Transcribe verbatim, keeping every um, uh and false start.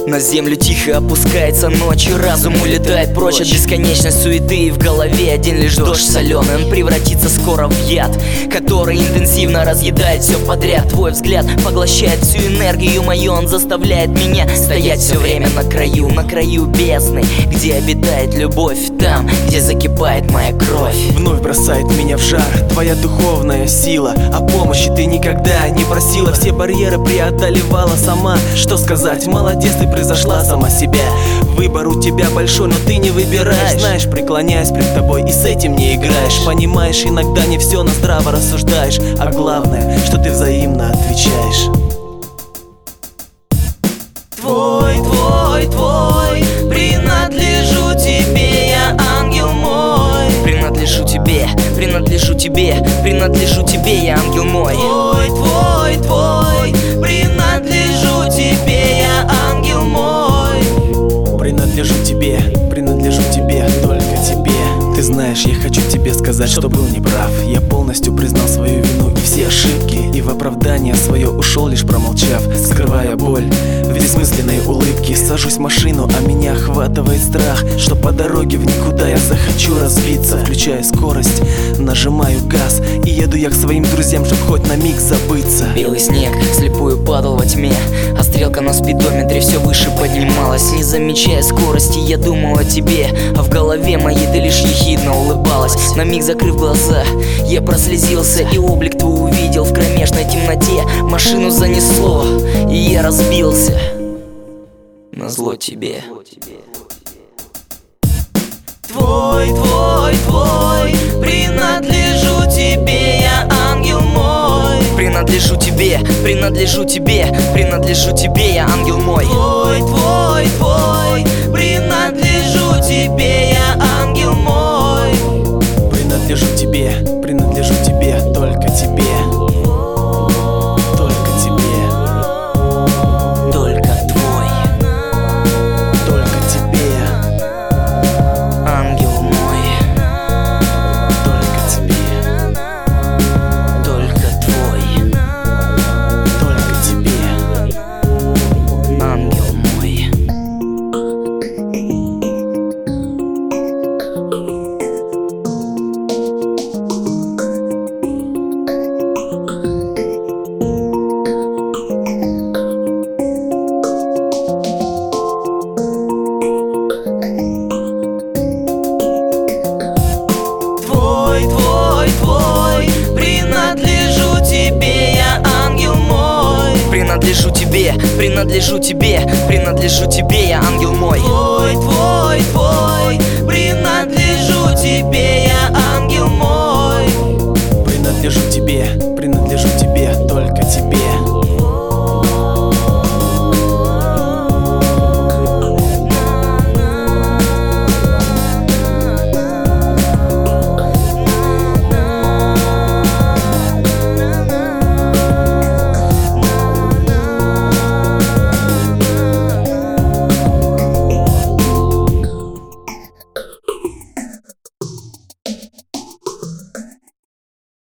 На землю тихо опускается ночь, и разум улетает прочь от бесконечной суеты. И в голове один лишь дождь соленый. Он превратится скоро в яд, который интенсивно разъедает все подряд. Твой взгляд поглощает всю энергию мою. Он заставляет меня стоять все время на краю, на краю бездны, где обитает любовь, там, где закипает моя кровь. Вновь бросает меня в жар твоя духовная сила. О помощи ты никогда не просила, все барьеры преодолевала сама. Что сказать, молодец, ты произошла сама себя. Выбор у тебя большой, но ты не выбираешь. Знаешь, преклоняюсь пред тобой и с этим не играешь. Понимаешь, иногда не все, но здраво рассуждаешь. А главное, что ты взаимно отвечаешь. Твой, твой, твой, принадлежу тебе, я ангел мой. Принадлежу тебе, принадлежу тебе, принадлежу тебе, я ангел мой. Твой, твой, твой, принадлежу тебе, я ангел мой. Принадлежу тебе, принадлежу тебе, только тебе. Ты знаешь, я хочу тебе сказать, что был неправ. Я полностью признал свою вину и все ошибки, и в оправдание свое ушел, лишь промолчав, скрывая боль в бессмысленной улыбке. Сажусь в машину, а меня охватывает страх, что по дороге в никуда я захочу разбиться. Включаю скорость, нажимаю газ и еду я к своим друзьям, чтоб хоть на миг забыться. Белый снег слепую падал во тьме, а стрелка на спидометре все выше поднималась. Не замечая скорости, я думал о тебе, а в голове моей ты лишь ехидно улыбалась. На миг закрыв глаза, я прослезился и облик твой увидел. В кромешной темноте машину занесло, и я разбился назло тебе. Твой, твой, твой, принадлежу тебе, я ангел мой. Принадлежу тебе, принадлежу тебе, принадлежу тебе, я ангел мой. Твой, твой, твой, принадлежу тебе, я ангел мой. Принадлежу тебе, принадлежу тебе, только тебе. Только тебе. Только твой. Только тебе. Ангел мой. Только тебе. Только твой. Только тебе. Ангел мой. Твой, твой, твой, принадлежу тебе, я ангел мой. Принадлежу тебе, принадлежу тебе, принадлежу тебе, я ангел мой. Твой, твой, твой, принадлежу тебе, я ангел мой. Принадлежу тебе, принадлежу тебе, только тебе.